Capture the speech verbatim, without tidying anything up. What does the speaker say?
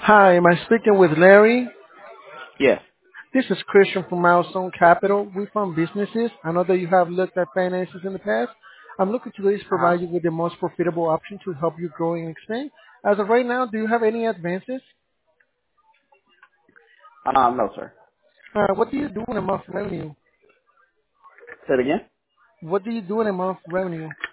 Hi, am I speaking with Larry? Yes. This is Christian from Milestone Capital. We fund businesses. I know that you have looked at finances in the past. I'm looking to this Uh-huh. provide you with the most profitable option to help you grow and expand. As of right now, do you have any advances? Um, no, sir. Uh, what do you do in a month revenue? Say it again. What do you do in a month revenue?